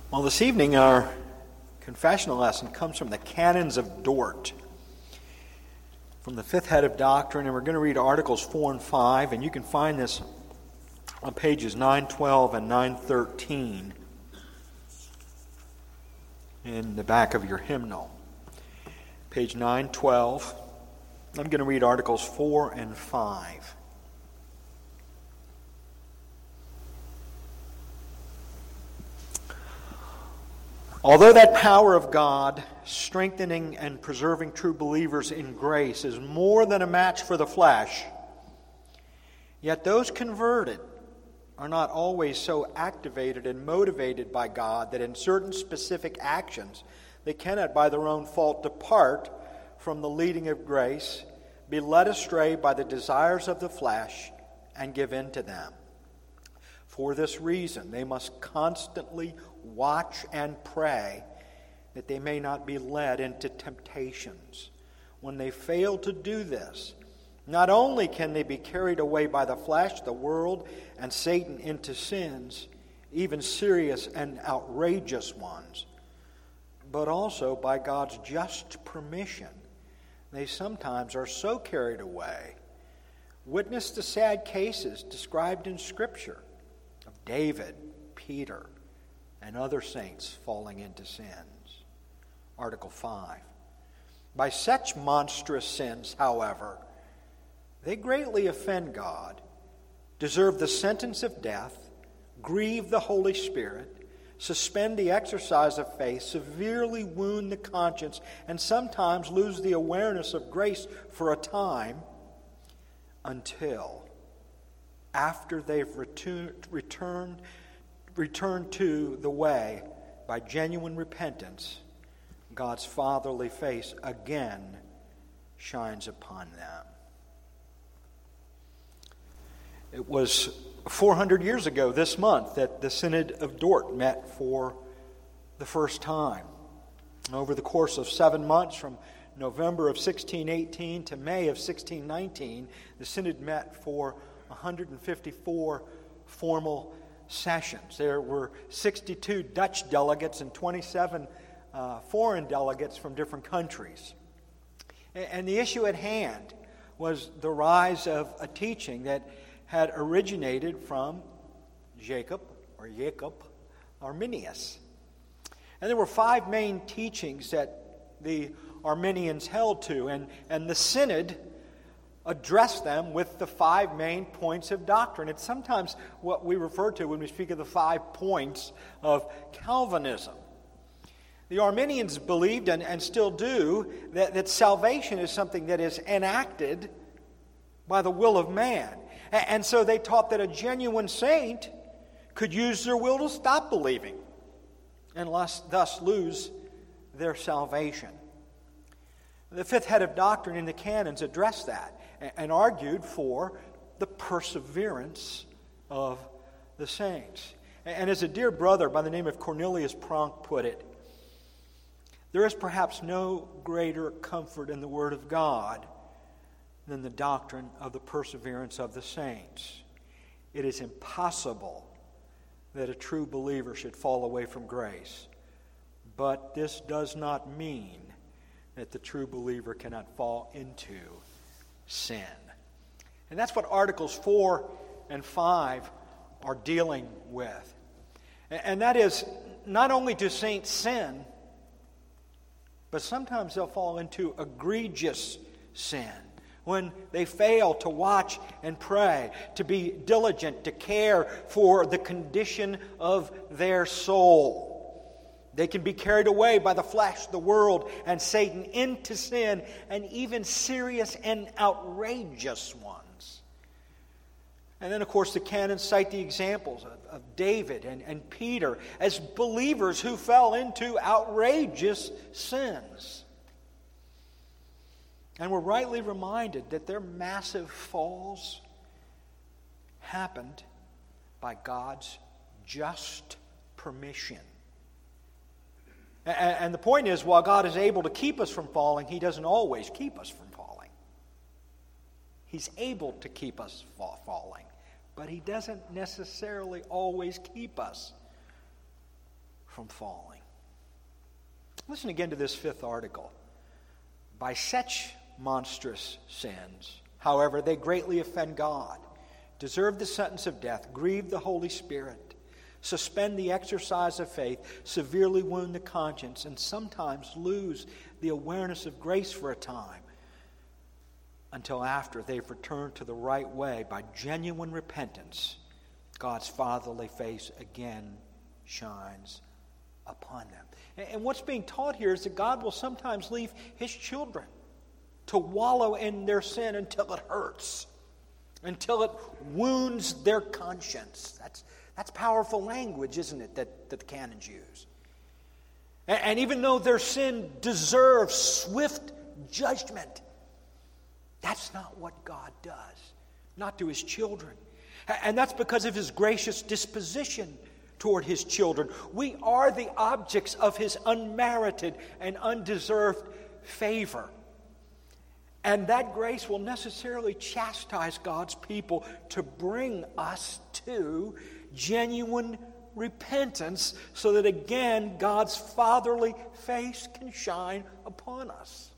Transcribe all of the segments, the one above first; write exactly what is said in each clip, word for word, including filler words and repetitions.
Well, this evening our confessional lesson comes from the Canons of Dort, from the fifth head of doctrine, and we're going to read Articles four and five, and you can find this on pages nine twelve and nine thirteen in the back of your hymnal. Page nine twelve, I'm going to read Articles four and five. Although that power of God, strengthening and preserving true believers in grace, is more than a match for the flesh, yet those converted are not always so activated and motivated by God that in certain specific actions they cannot by their own fault depart from the leading of grace, be led astray by the desires of the flesh, and give in to them. For this reason, they must constantly watch and pray that they may not be led into temptations. When they fail to do this, not only can they be carried away by the flesh, the world, and Satan into sins, even serious and outrageous ones, but also by God's just permission, they sometimes are so carried away. Witness the sad cases described in Scripture of David, Peter, and other saints falling into sins. Article five. By such monstrous sins, however, they greatly offend God, deserve the sentence of death, grieve the Holy Spirit, suspend the exercise of faith, severely wound the conscience, and sometimes lose the awareness of grace for a time, until after they've retu- returned returned to the way by genuine repentance, God's fatherly face again shines upon them. It was four hundred years ago this month that the Synod of Dort met for the first time. Over the course of seven months, from November of sixteen eighteen to May of sixteen nineteen, the Synod met for one hundred fifty-four formal sessions. There were sixty-two Dutch delegates and twenty-seven uh, foreign delegates from different countries. And, and the issue at hand was the rise of a teaching that had originated from Jacob, or Jacob, Arminius. And there were five main teachings that the Arminians held to, and, and the Synod address them with the five main points of doctrine. It's sometimes what we refer to when we speak of the five points of Calvinism. The Arminians believed, and, and still do, that, that salvation is something that is enacted by the will of man. And, and so they taught that a genuine saint could use their will to stop believing and thus, thus lose their salvation. The fifth head of doctrine in the canons addressed that and argued for the perseverance of the saints. And as a dear brother by the name of Cornelius Pronk put it, there is perhaps no greater comfort in the Word of God than the doctrine of the perseverance of the saints. It is impossible that a true believer should fall away from grace, but this does not mean that the true believer cannot fall into sin. And that's what Articles four and five are dealing with. And that is, not only do saints sin, but sometimes they'll fall into egregious sin when they fail to watch and pray, to be diligent, to care for the condition of their soul. They can be carried away by the flesh, the world, and Satan into sin, and even serious and outrageous ones. And then, of course, the canons cite the examples of, of David and, and Peter as believers who fell into outrageous sins. And we're rightly reminded that their massive falls happened by God's just permission. And the point is, while God is able to keep us from falling, He doesn't always keep us from falling. He's able to keep us from falling, but He doesn't necessarily always keep us from falling. Listen again to this fifth article. By such monstrous sins, however, they greatly offend God, deserve the sentence of death, grieve the Holy Spirit, suspend the exercise of faith, severely wound the conscience, and sometimes lose the awareness of grace for a time until after they've returned to the right way by genuine repentance, God's fatherly face again shines upon them. And what's being taught here is that God will sometimes leave His children to wallow in their sin until it hurts, until it wounds their conscience. That's that's powerful language, isn't it, that, that the canons use. And, and even though their sin deserves swift judgment, that's not what God does, not to His children. And that's because of His gracious disposition toward His children. We are the objects of His unmerited and undeserved favor. And that grace will necessarily chastise God's people to bring us to genuine repentance so that again God's fatherly face can shine upon us.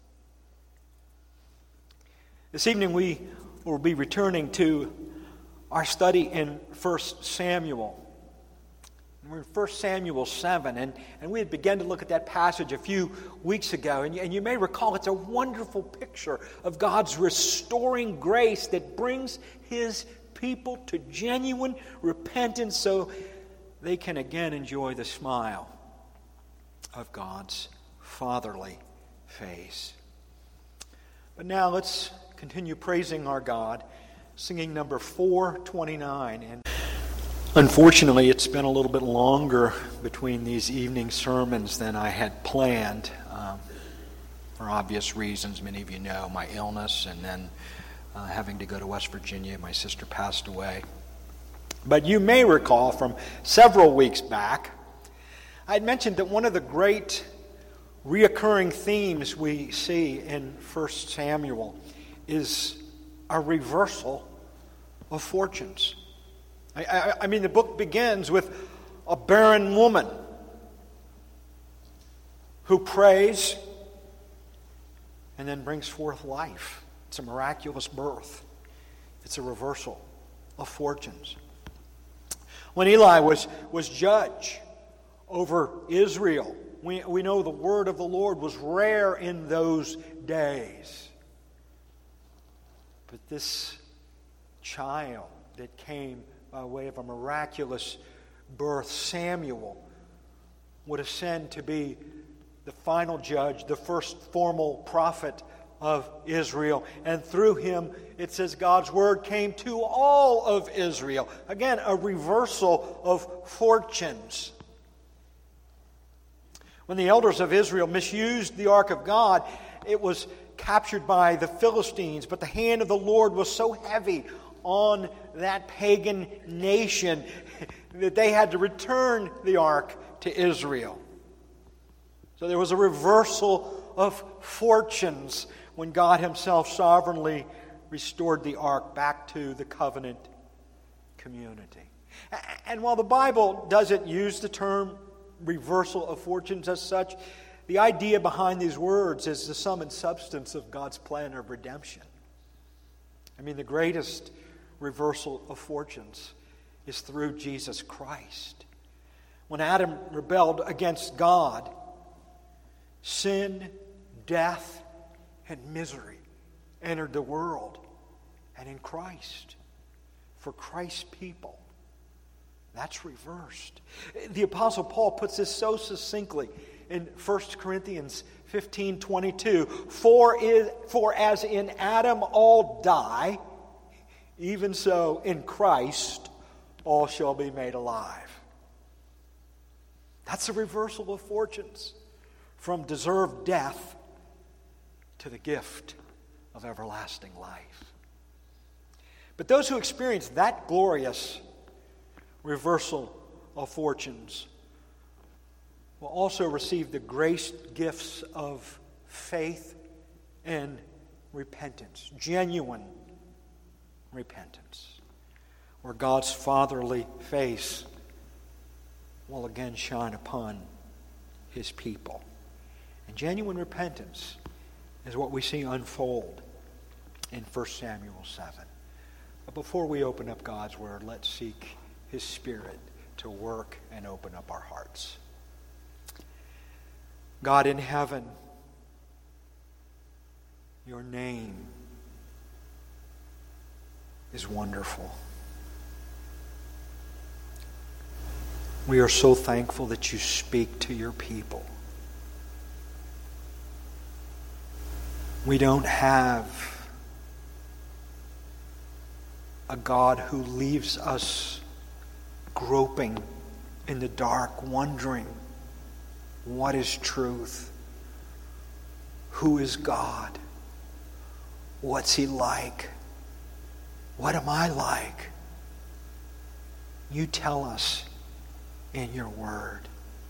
This evening we will be returning to our study in First Samuel. We're in First Samuel seven, and, and we had begun to look at that passage a few weeks ago. And, and you may recall it's a wonderful picture of God's restoring grace that brings His people to genuine repentance so they can again enjoy the smile of God's fatherly face. But now let's continue praising our God, singing number four twenty-nine. And unfortunately, it's been a little bit longer between these evening sermons than I had planned, um, for obvious reasons. Many of you know my illness, and then uh, having to go to West Virginia. My sister passed away. But you may recall from several weeks back, I had mentioned that one of the great reoccurring themes we see in First Samuel is a reversal of fortunes. I, I, I mean, the book begins with a barren woman who prays and then brings forth life. It's a miraculous birth. It's a reversal of fortunes. When Eli was, was judge over Israel, we, we know the word of the Lord was rare in those days. But this child that came by way of a miraculous birth, Samuel, would ascend to be the final judge, the first formal prophet of Israel. And through him, it says God's word came to all of Israel. Again, a reversal of fortunes. When the elders of Israel misused the ark of God, it was captured by the Philistines, but the hand of the Lord was so heavy on that pagan nation that they had to return the ark to Israel. So there was a reversal of fortunes when God Himself sovereignly restored the ark back to the covenant community. And while the Bible doesn't use the term reversal of fortunes as such, the idea behind these words is the sum and substance of God's plan of redemption. I mean, the greatest reversal of fortunes is through Jesus Christ. When Adam rebelled against God, sin, death, and misery entered the world. And in Christ, for Christ's people, that's reversed. The Apostle Paul puts this so succinctly in First Corinthians fifteen twenty-two. For, is, for as in Adam all die, even so in Christ all shall be made alive. That's a reversal of fortunes, from deserved death to the gift of everlasting life. But those who experience that glorious reversal of fortunes will also receive the grace gifts of faith and repentance, genuine repentance, where God's fatherly face will again shine upon his people. And genuine repentance is what we see unfold in First Samuel seven. But before we open up God's Word, let's seek his Spirit to work and open up our hearts. God in heaven, your name is wonderful. We are so thankful that you speak to your people. We don't have a God who leaves us groping in the dark, wondering what is truth, who is God, what's he like, what am I like? You tell us in your word.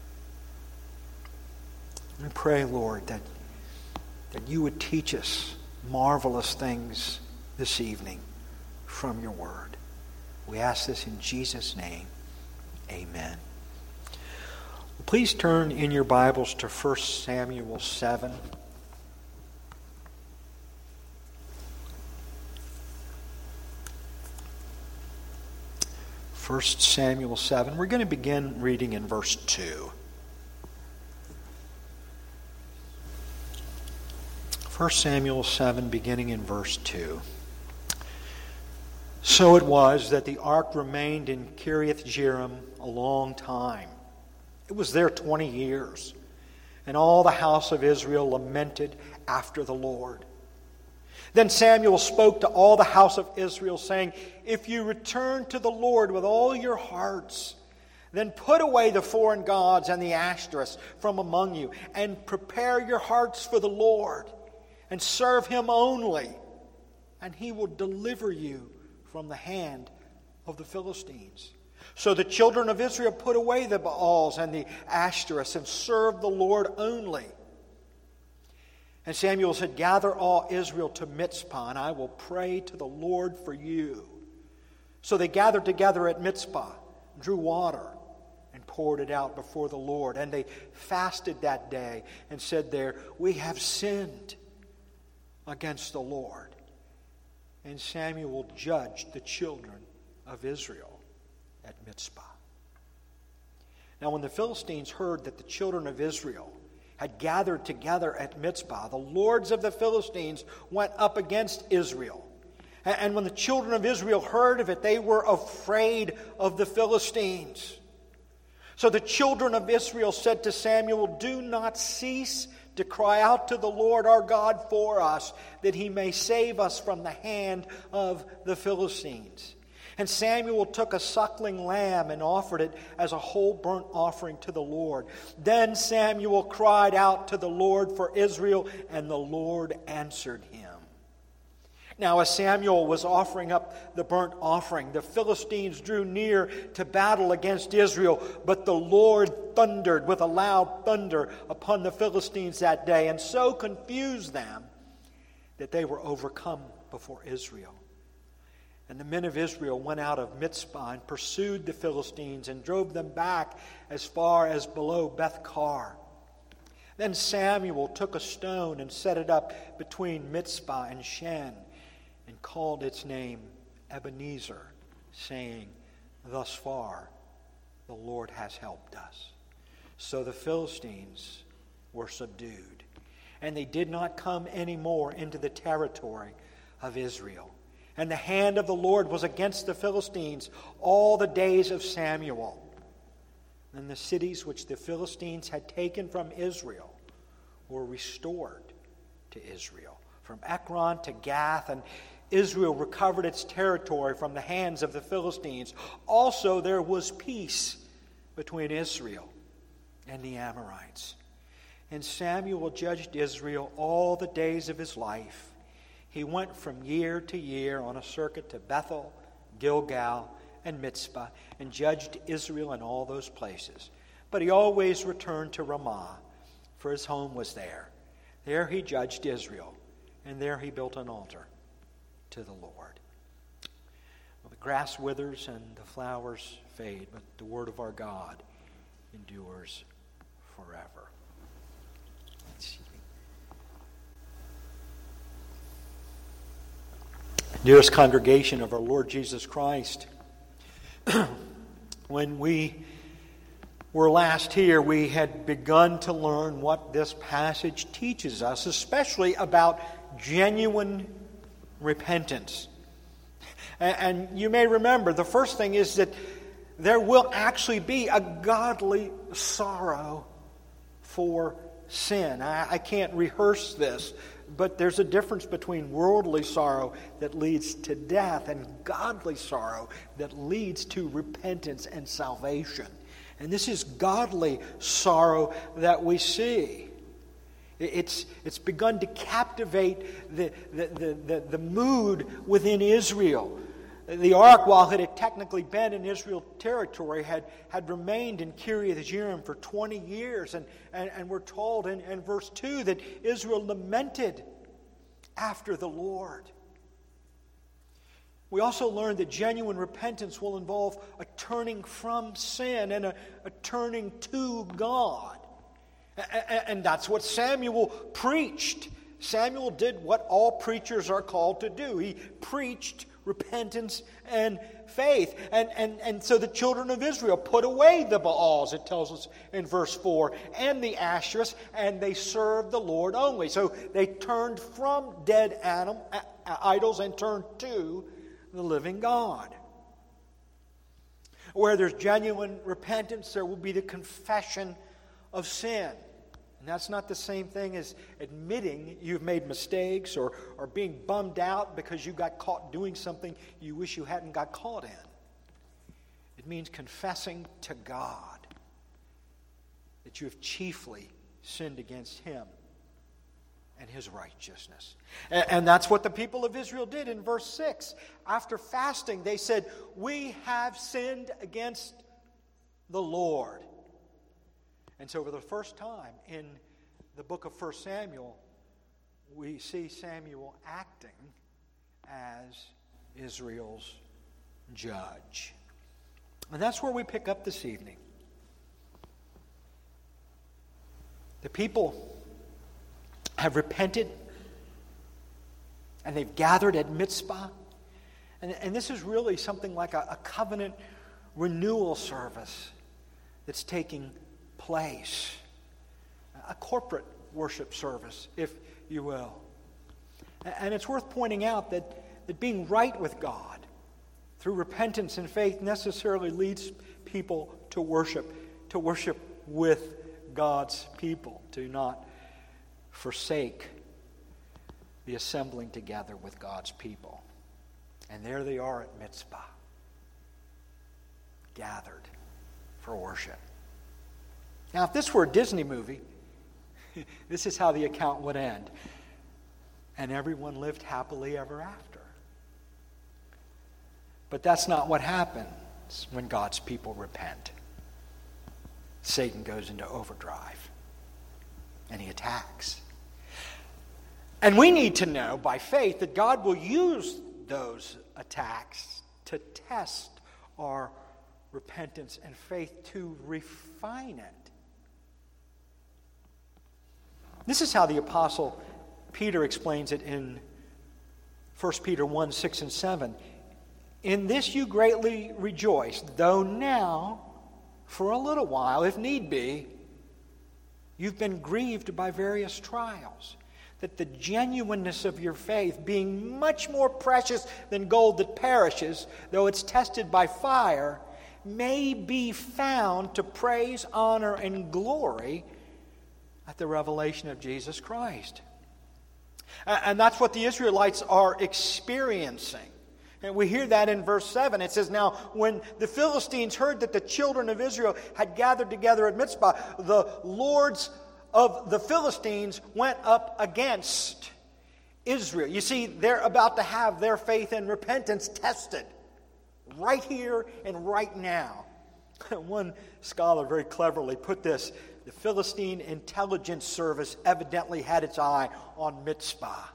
We pray, Lord, that, that you would teach us marvelous things this evening from your word. We ask this in Jesus' name. Amen. Please turn in your Bibles to First Samuel seven. First Samuel seven. We're going to begin reading in verse two. First Samuel seven, beginning in verse two. So it was that the ark remained in Kiriath-jearim a long time. It was there twenty years. And all the house of Israel lamented after the Lord. Then Samuel spoke to all the house of Israel, saying, if you return to the Lord with all your hearts, then put away the foreign gods and the Ashtoreths from among you, and prepare your hearts for the Lord, and serve him only, and he will deliver you from the hand of the Philistines. So the children of Israel put away the Baals and the Ashtoreths and served the Lord only. And Samuel said, gather all Israel to Mizpah, and I will pray to the Lord for you. So they gathered together at Mizpah, drew water, and poured it out before the Lord. And they fasted that day and said there, we have sinned against the Lord. And Samuel judged the children of Israel at Mizpah. Now when the Philistines heard that the children of Israel had gathered together at Mizpah, the lords of the Philistines went up against Israel. And when the children of Israel heard of it, they were afraid of the Philistines. So the children of Israel said to Samuel, do not cease to cry out to the Lord our God for us, that he may save us from the hand of the Philistines. And Samuel took a suckling lamb and offered it as a whole burnt offering to the Lord. Then Samuel cried out to the Lord for Israel, and the Lord answered him. Now as Samuel was offering up the burnt offering, the Philistines drew near to battle against Israel, but the Lord thundered with a loud thunder upon the Philistines that day, and so confused them that they were overcome before Israel. And the men of Israel went out of Mizpah and pursued the Philistines and drove them back as far as below Beth-kar. Then Samuel took a stone and set it up between Mizpah and Shen and called its name Ebenezer, saying, thus far the Lord has helped us. So the Philistines were subdued, and they did not come any more into the territory of Israel. And the hand of the Lord was against the Philistines all the days of Samuel. And the cities which the Philistines had taken from Israel were restored to Israel, from Ekron to Gath, and Israel recovered its territory from the hands of the Philistines. Also there was peace between Israel and the Amorites. And Samuel judged Israel all the days of his life. He went from year to year on a circuit to Bethel, Gilgal, and Mizpah, and judged Israel in all those places. But he always returned to Ramah, for his home was there. There he judged Israel, and there he built an altar to the Lord. Well, the grass withers and the flowers fade, but the word of our God endures forever. Dearest congregation of our Lord Jesus Christ, when we were last here, we had begun to learn what this passage teaches us, especially about genuine repentance. And you may remember, the first thing is that there will actually be a godly sorrow for sin. I, I can't rehearse this, but there's a difference between worldly sorrow that leads to death and godly sorrow that leads to repentance and salvation. And this is godly sorrow that we see. It's, it's begun to captivate the, the, the, the, the mood within Israel. The ark, while it had technically been in Israel territory, had, had remained in Kiriath Jearim for twenty years. And, and, and we're told in, in verse two that Israel lamented after the Lord. We also learned that genuine repentance will involve a turning from sin and a, a turning to God. And that's what Samuel preached. Samuel did what all preachers are called to do. He preached repentance and faith. And, and, and so the children of Israel put away the Baals, it tells us in verse four, and the Asherahs, and they served the Lord only. So they turned from dead animal, idols and turned to the living God. Where there's genuine repentance, there will be the confession of sin. And that's not the same thing as admitting you've made mistakes or, or being bummed out because you got caught doing something you wish you hadn't got caught in. It means confessing to God that you have chiefly sinned against Him and His righteousness. And, and that's what the people of Israel did in verse six. After fasting, they said, "We have sinned against the Lord." And so for the first time in the book of First Samuel, we see Samuel acting as Israel's judge. And that's where we pick up this evening. The people have repented, and they've gathered at Mitzpah. And, and this is really something like a, a covenant renewal service that's taking place. A corporate worship service, if you will. And it's worth pointing out that, that being right with God through repentance and faith necessarily leads people to worship, to worship with God's people, to not forsake the assembling together with God's people. And there they are at Mitzpah, gathered for worship. Now, if this were a Disney movie, this is how the account would end. And everyone lived happily ever after. But that's not what happens when God's people repent. Satan goes into overdrive, and he attacks. And we need to know by faith that God will use those attacks to test our repentance and faith, to refine it. This is how the Apostle Peter explains it in First Peter one, six and seven. "In this you greatly rejoice, though now, for a little while, if need be, you've been grieved by various trials, that the genuineness of your faith, being much more precious than gold that perishes, though it's tested by fire, may be found to praise, honor, and glory at the revelation of Jesus Christ." And that's what the Israelites are experiencing. And we hear that in verse seven. It says, "Now, when the Philistines heard that the children of Israel had gathered together at Mitzpah, the lords of the Philistines went up against Israel." You see, they're about to have their faith and repentance tested right here and right now. One scholar very cleverly put this: the Philistine intelligence service evidently had its eye on Mitzpah.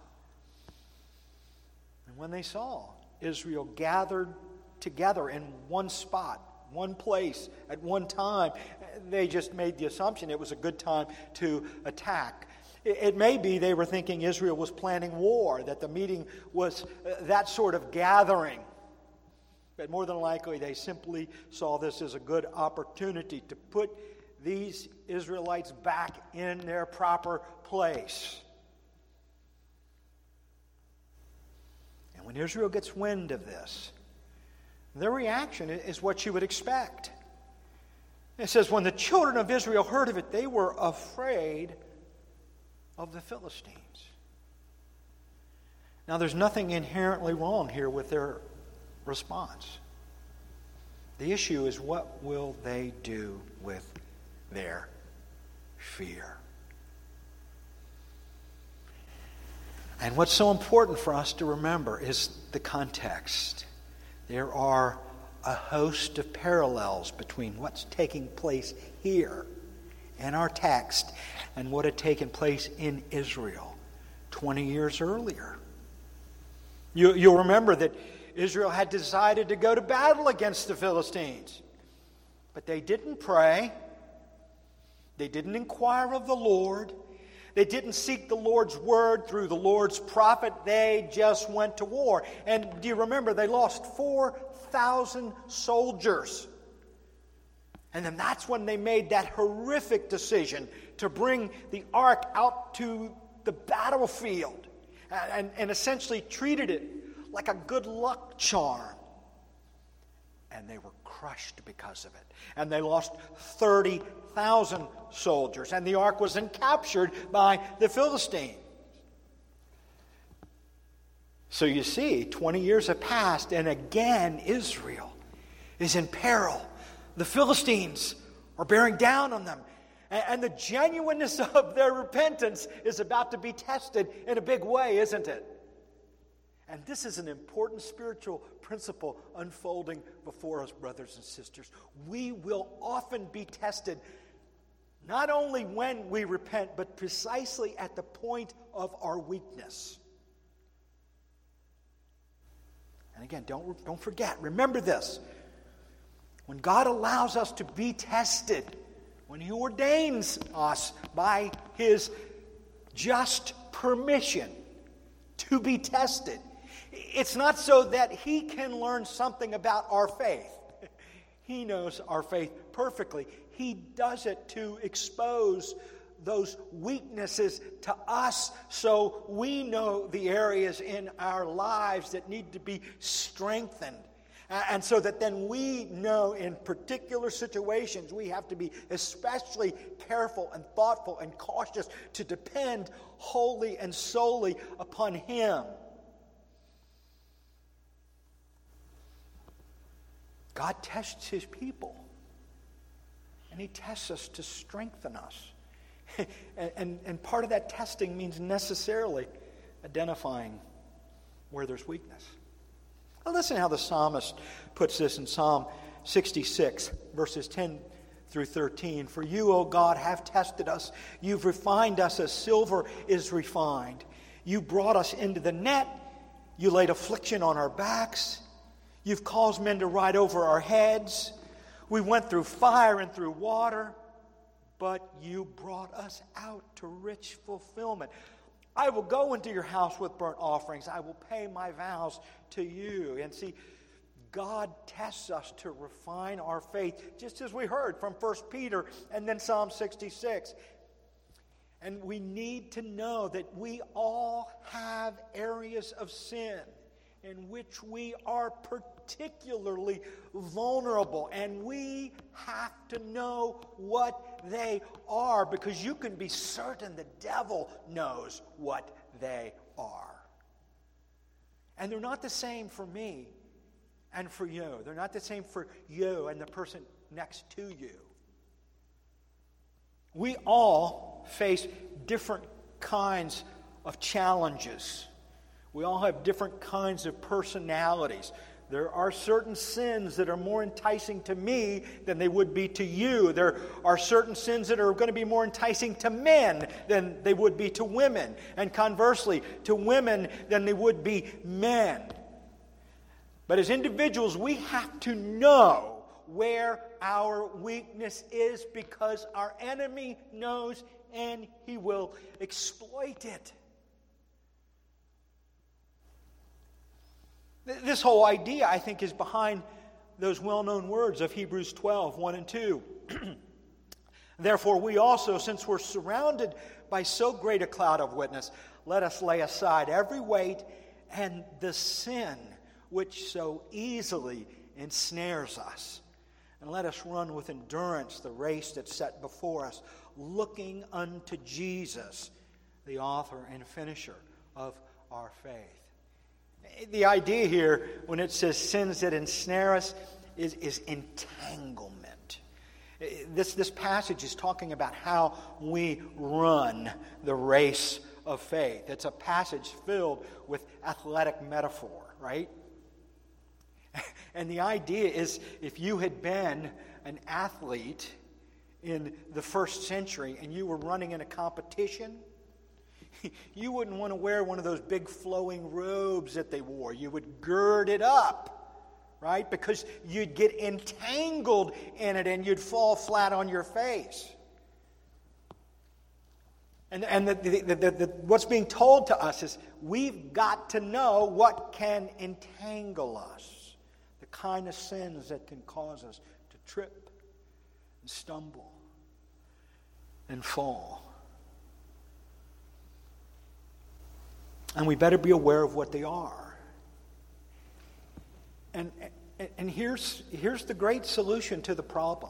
And when they saw Israel gathered together in one spot, one place, at one time. They just made the assumption it was a good time to attack. It, it may be they were thinking Israel was planning war, that the meeting was uh, that sort of gathering. But more than likely, they simply saw this as a good opportunity to put these Israelites back in their proper place. And when Israel gets wind of this, their reaction is what you would expect. It says, when the children of Israel heard of it, they were afraid of the Philistines. Now, there's nothing inherently wrong here with their response. The issue is, what will they do with their fear? And what's so important for us to remember is the context. There are a host of parallels between what's taking place here in our text and what had taken place in Israel twenty years earlier. You, you'll remember that Israel had decided to go to battle against the Philistines. But they didn't pray. They didn't inquire of the Lord. They didn't seek the Lord's word through the Lord's prophet. They just went to war. And do you remember, they lost four thousand soldiers. And then that's when they made that horrific decision to bring the ark out to the battlefield and, and, and essentially treated it like a good luck charm. And they were crushed because of it. And they lost thirty thousand soldiers. And the ark was then captured by the Philistines. So you see, twenty years have passed, and again Israel is in peril. The Philistines are bearing down on them. And, and the genuineness of their repentance is about to be tested in a big way, isn't it? And this is an important spiritual principle unfolding before us, brothers and sisters. We will often be tested, not only when we repent, but precisely at the point of our weakness. And again, don't, don't forget, remember this. When God allows us to be tested, when He ordains us by His just permission to be tested, it's not so that He can learn something about our faith. He knows our faith perfectly. He does it to expose those weaknesses to us so we know the areas in our lives that need to be strengthened. And so that then we know in particular situations we have to be especially careful and thoughtful and cautious to depend wholly and solely upon Him. God tests His people. And He tests us to strengthen us. and, and, and part of that testing means necessarily identifying where there's weakness. Now listen how the psalmist puts this in Psalm sixty-six, verses ten through thirteen. For you, O God, have tested us. You've refined us as silver is refined. You brought us into the net. You laid affliction on our backs. You've caused men to ride over our heads. We went through fire and through water, but you brought us out to rich fulfillment. I will go into your house with burnt offerings. I will pay my vows to you. And see, God tests us to refine our faith, just as we heard from First Peter and then Psalm sixty-six. And we need to know that we all have areas of sin in which we are particularly vulnerable. And we have to know what they are, because you can be certain the devil knows what they are. And they're not the same for me and for you. They're not the same for you and the person next to you. We all face different kinds of challenges. We all have different kinds of personalities. There are certain sins that are more enticing to me than they would be to you. There are certain sins that are going to be more enticing to men than they would be to women. And conversely, to women than they would be men. But as individuals, we have to know where our weakness is, because our enemy knows and he will exploit it. This whole idea, I think, is behind those well-known words of Hebrews twelve, one and two. Therefore, we also, since we're surrounded by so great a cloud of witness, let us lay aside every weight and the sin which so easily ensnares us. And let us run with endurance the race that's set before us, looking unto Jesus, the author and finisher of our faith. The idea here, when it says sins that ensnare us, is, is entanglement. This, this passage is talking about how we run the race of faith. It's a passage filled with athletic metaphor, right? And the idea is, if you had been an athlete in the first century and you were running in a competition, you wouldn't want to wear one of those big flowing robes that they wore. You would gird it up, right? Because you'd get entangled in it and you'd fall flat on your face. And, and the, the, the, the, the, what's being told to us is we've got to know what can entangle us. The kind of sins that can cause us to trip and stumble and fall. And we better be aware of what they are. And, and, and here's, here's the great solution to the problem.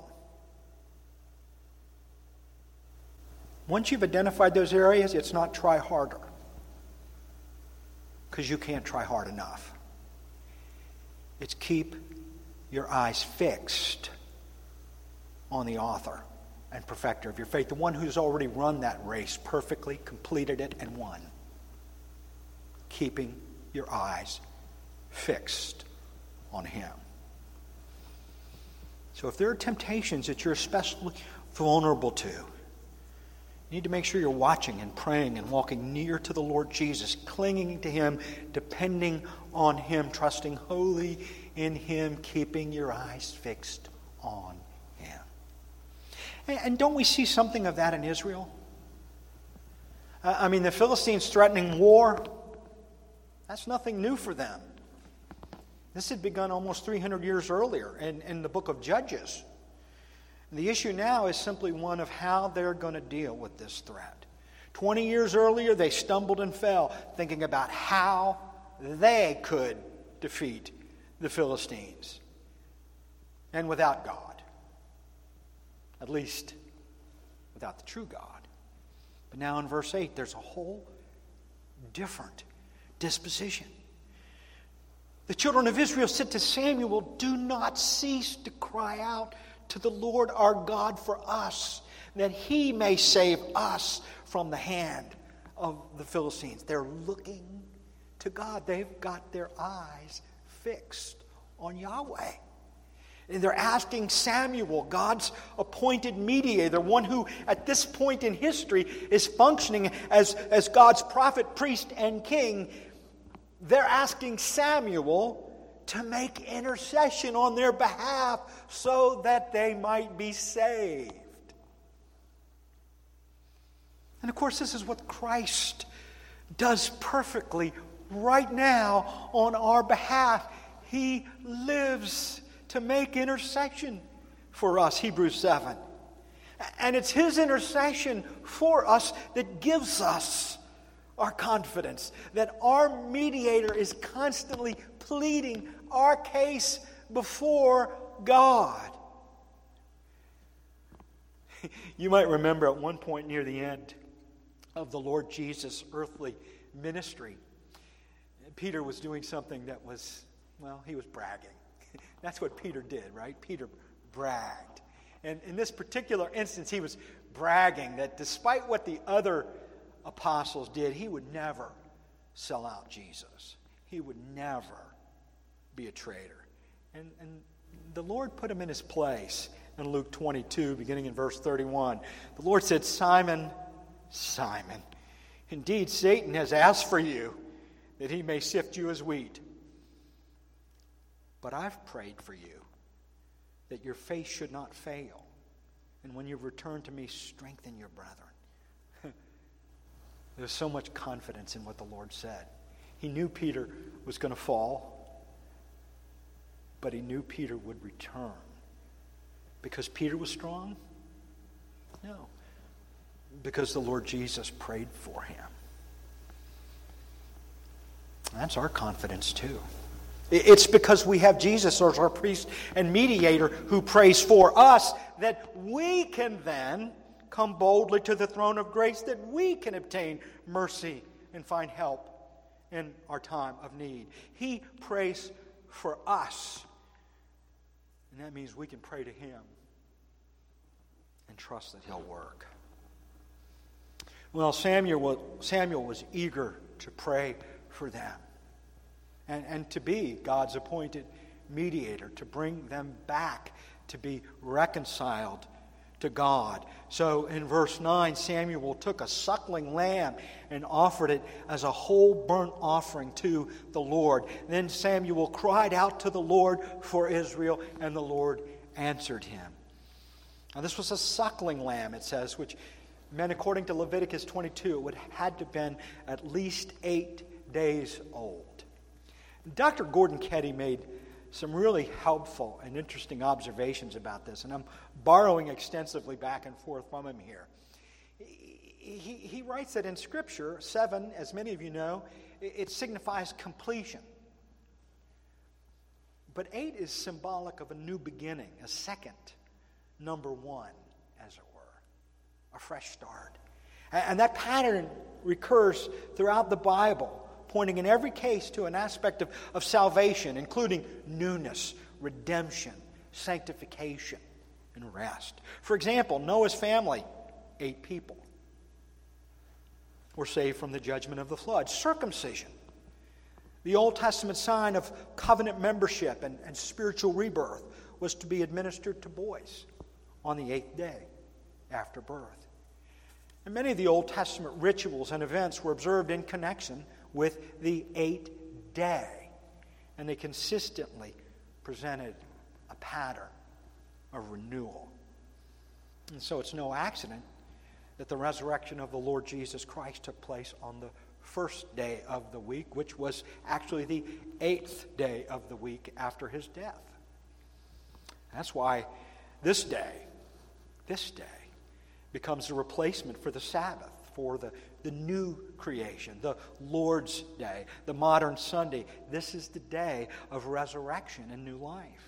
Once you've identified those areas, it's not try harder. Because you can't try hard enough. It's keep your eyes fixed on the author and perfecter of your faith. The one who's already run that race perfectly, completed it, and won. Keeping your eyes fixed on him. So if there are temptations that you're especially vulnerable to, you need to make sure you're watching and praying and walking near to the Lord Jesus, clinging to him, depending on him, trusting wholly in him, keeping your eyes fixed on him. And don't we see something of that in Israel? I mean, the Philistines threatening war, that's nothing new for them. This had begun almost three hundred years earlier in, in the book of Judges. And the issue now is simply one of how they're going to deal with this threat. Twenty years earlier, they stumbled and fell, thinking about how they could defeat the Philistines. And without God. At least, without the true God. But now in verse eight, there's a whole different disposition. The children of Israel said to Samuel, "Do not cease to cry out to the Lord our God for us, that he may save us from the hand of the Philistines." They're looking to God. They've got their eyes fixed on Yahweh. And they're asking Samuel, God's appointed mediator, one who at this point in history is functioning as, as God's prophet, priest, and king. They're asking Samuel to make intercession on their behalf so that they might be saved. And of course, this is what Christ does perfectly right now on our behalf. He lives to make intercession for us, Hebrews seven. And it's his intercession for us that gives us our confidence that our mediator is constantly pleading our case before God. You might remember at one point near the end of the Lord Jesus' earthly ministry, Peter was doing something that was, well, he was bragging. That's what Peter did, right? Peter bragged. And in this particular instance, he was bragging that despite what the other apostles did, he would never sell out Jesus. He would never be a traitor. And, and the Lord put him in his place in Luke twenty-two, beginning in verse thirty-one. The Lord said, "Simon, Simon, indeed Satan has asked for you that he may sift you as wheat. But I've prayed for you that your faith should not fail. And when you return to me, strengthen your brethren. There's so much confidence in what the Lord said. He knew Peter was going to fall, but he knew Peter would return. Because Peter was strong? No. Because the Lord Jesus prayed for him. That's our confidence too. It's because we have Jesus as our priest and mediator who prays for us that we can then come boldly to the throne of grace, that we can obtain mercy and find help in our time of need. He prays for us. And that means we can pray to Him and trust that He'll work. Well, Samuel, Samuel was eager to pray for them and, and to be God's appointed mediator, to bring them back, to be reconciled to God. So in verse nine, Samuel took a suckling lamb and offered it as a whole burnt offering to the Lord. Then Samuel cried out to the Lord for Israel, and the Lord answered him. Now this was a suckling lamb, it says, which meant, according to Leviticus twenty-two, it would have had to have been at least eight days old. Doctor Gordon Ketty made some really helpful and interesting observations about this, and I'm borrowing extensively back and forth from him here. He, he, he writes that in Scripture, seven, as many of you know, it, it signifies completion. But eight is symbolic of a new beginning, a second number one, as it were, a fresh start. And, and that pattern recurs throughout the Bible, pointing in every case to an aspect of, of salvation, including newness, redemption, sanctification, and rest. For example, Noah's family, eight people, were saved from the judgment of the flood. Circumcision, the Old Testament sign of covenant membership and, and spiritual rebirth, was to be administered to boys on the eighth day after birth. And many of the Old Testament rituals and events were observed in connection with the eighth day. And they consistently presented a pattern of renewal. And so it's no accident that the resurrection of the Lord Jesus Christ took place on the first day of the week, which was actually the eighth day of the week after his death. That's why this day, this day, becomes a replacement for the Sabbath, for the, the new creation, the Lord's Day, the modern Sunday. This is the day of resurrection and new life.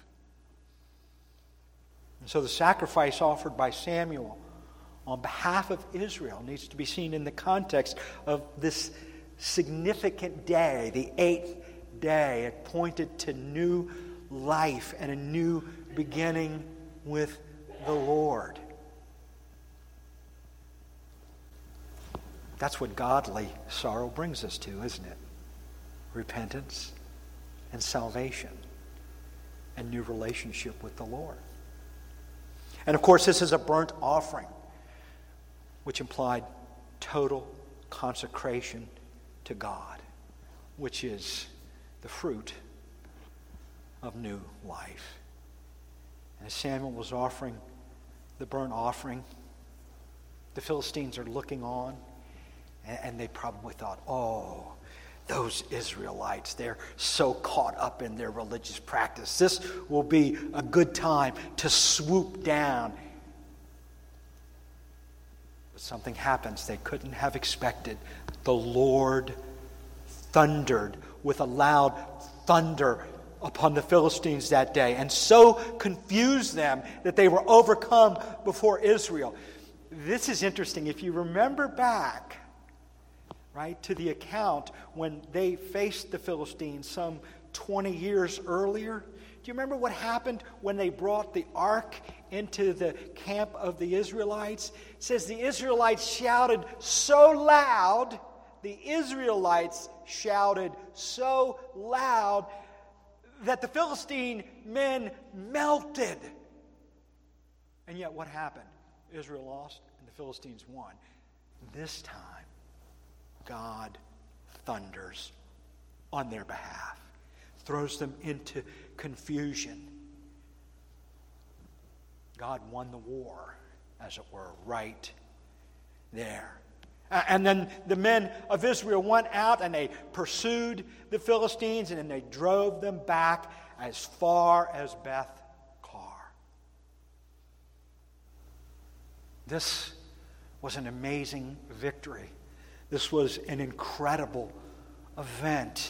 And so the sacrifice offered by Samuel on behalf of Israel needs to be seen in the context of this significant day, the eighth day. It pointed to new life and a new beginning with the Lord. That's what godly sorrow brings us to, isn't it? Repentance and salvation and new relationship with the Lord. And of course, this is a burnt offering, which implied total consecration to God, which is the fruit of new life. And as Samuel was offering the burnt offering, the Philistines are looking on, and they probably thought, oh, those Israelites, they're so caught up in their religious practice. This will be a good time to swoop down. But something happens they couldn't have expected. The Lord thundered with a loud thunder upon the Philistines that day, and so confused them that they were overcome before Israel. This is interesting. If you remember back, right, to the account when they faced the Philistines some twenty years earlier. Do you remember what happened when they brought the ark into the camp of the Israelites? It says the Israelites shouted so loud, the Israelites shouted so loud that the Philistine men melted. And yet what happened? Israel lost and the Philistines won. This time, God thunders on their behalf, throws them into confusion. God won the war, as it were, right there. And then the men of Israel went out and they pursued the Philistines, and then they drove them back as far as Beth-kar. This was an amazing victory. This was an incredible event.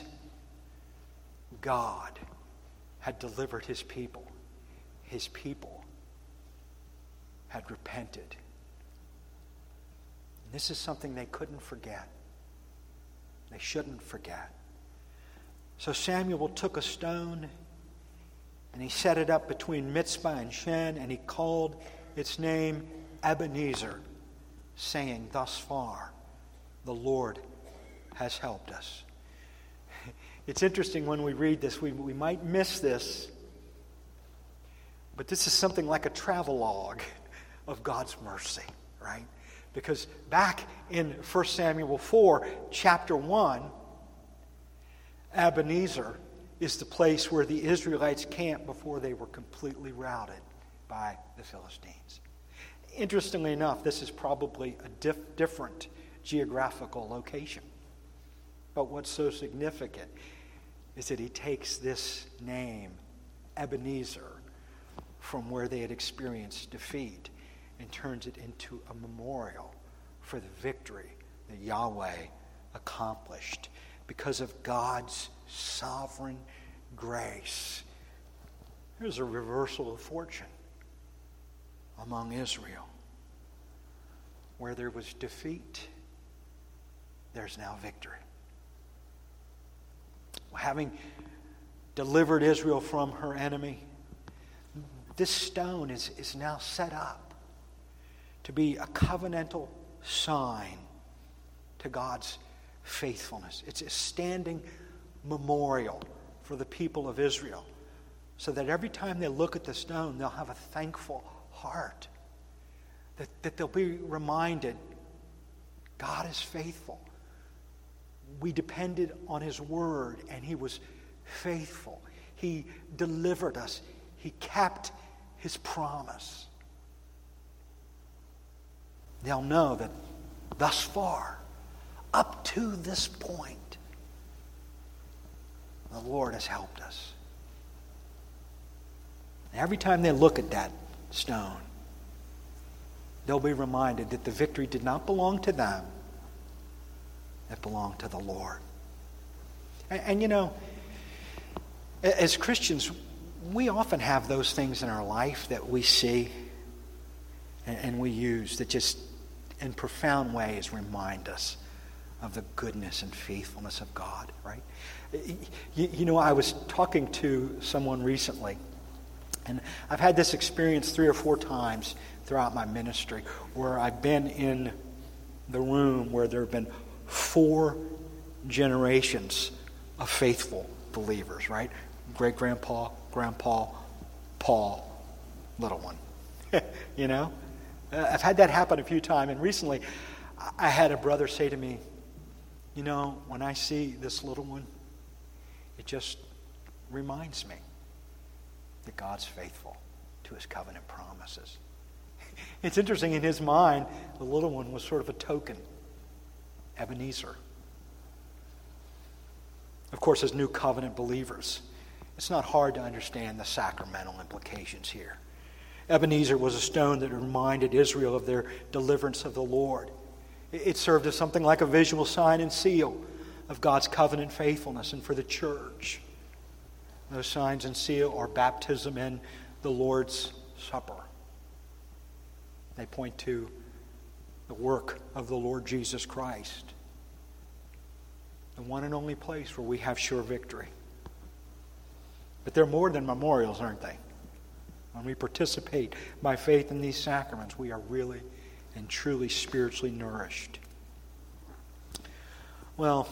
God had delivered his people. His people had repented. And this is something they couldn't forget. They shouldn't forget. So Samuel took a stone and he set it up between Mizpah and Shen, and he called its name Ebenezer, saying, "Thus far the Lord has helped us." It's interesting when we read this, we, we might miss this, but this is something like a travelogue of God's mercy, right? Because back in First Samuel four, chapter one, Ebenezer is the place where the Israelites camped before they were completely routed by the Philistines. Interestingly enough, this is probably a diff- different geographical location. But what's so significant is that he takes this name, Ebenezer, from where they had experienced defeat, and turns it into a memorial for the victory that Yahweh accomplished because of God's sovereign grace. There's a reversal of fortune among Israel. Where there was defeat, there's now victory. Having delivered Israel from her enemy, this stone is, is now set up to be a covenantal sign to God's faithfulness. It's a standing memorial for the people of Israel, so that every time they look at the stone, they'll have a thankful heart. That, that they'll be reminded, God is faithful. We depended on his word, and he was faithful. He delivered us. He kept his promise. They'll know that thus far, up to this point, the Lord has helped us. And every time they look at that stone, they'll be reminded that the victory did not belong to them. It belonged to the Lord. And, and you know, as Christians, we often have those things in our life that we see and, and we use that just in profound ways remind us of the goodness and faithfulness of God, right? You, you know, I was talking to someone recently, and I've had this experience three or four times throughout my ministry where I've been in the room where there have been four generations of faithful believers, right? Great-grandpa, grandpa, Paul, little one. You know? Uh, I've had that happen a few times, and recently I had a brother say to me, you know, when I see this little one, it just reminds me that God's faithful to his covenant promises. It's interesting, in his mind, the little one was sort of a token, Ebenezer. Of course, as new covenant believers, it's not hard to understand the sacramental implications here. Ebenezer was a stone that reminded Israel of their deliverance of the Lord. It served as something like a visual sign and seal of God's covenant faithfulness. And for the church, those signs and seal are baptism and the Lord's Supper. They point to the work of the Lord Jesus Christ, the one and only place where we have sure victory. But they're more than memorials, aren't they? When we participate by faith in these sacraments, we are really and truly spiritually nourished. Well,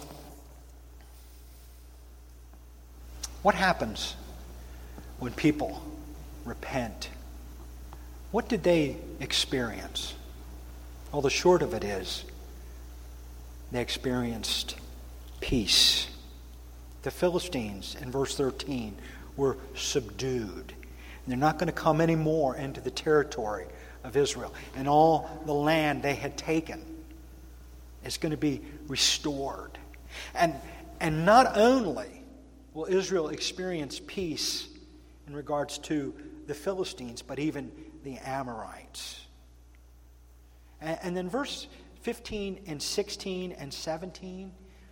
what happens when people repent? What did they experience? Well, the short of it is, they experienced peace. The Philistines, in verse thirteen, were subdued. And they're not going to come anymore into the territory of Israel. And all the land they had taken is going to be restored. And, and not only will Israel experience peace in regards to the Philistines, but even the Amorites. And, and then verse fifteen and sixteen and seventeen,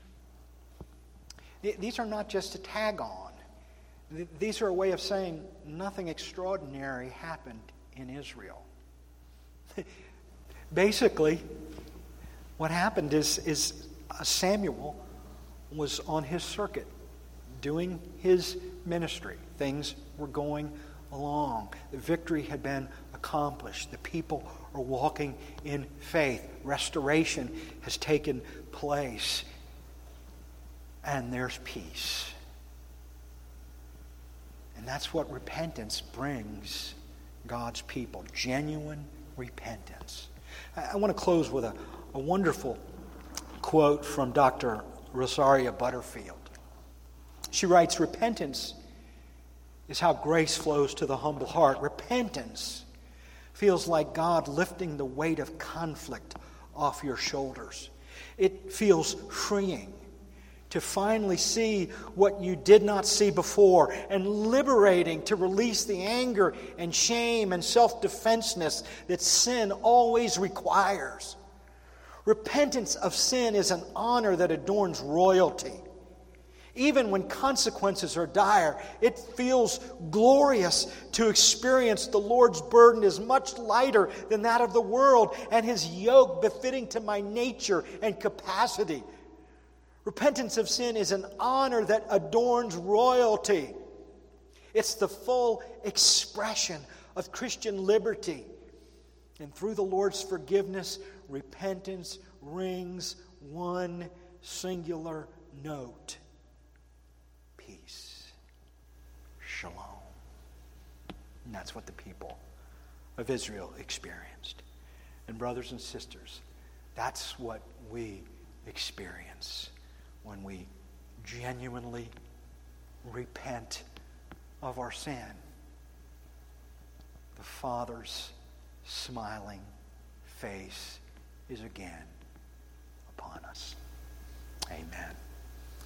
these are not just a tag on. These are a way of saying nothing extraordinary happened in Israel. Basically, what happened is, is Samuel was on his circuit doing his ministry. Things were going along. The victory had been accomplished. The people are walking in faith. Restoration has taken place. And there's peace. And that's what repentance brings God's people. Genuine repentance. I want to close with a, a wonderful quote from Doctor Rosaria Butterfield. She writes, "Repentance is how grace flows to the humble heart. Repentance feels like God lifting the weight of conflict off your shoulders. It feels freeing to finally see what you did not see before, and liberating to release the anger and shame and self-defenseness that sin always requires. Repentance of sin is an honor that adorns royalty. Even when consequences are dire, it feels glorious to experience the Lord's burden is much lighter than that of the world, and His yoke befitting to my nature and capacity. Repentance of sin is an honor that adorns royalty. It's the full expression of Christian liberty. And through the Lord's forgiveness, repentance rings one singular note: peace. Shalom. And that's what the people of Israel experienced. And brothers and sisters, that's what we experience when we genuinely repent of our sin. The Father's smiling face is again upon us. Amen.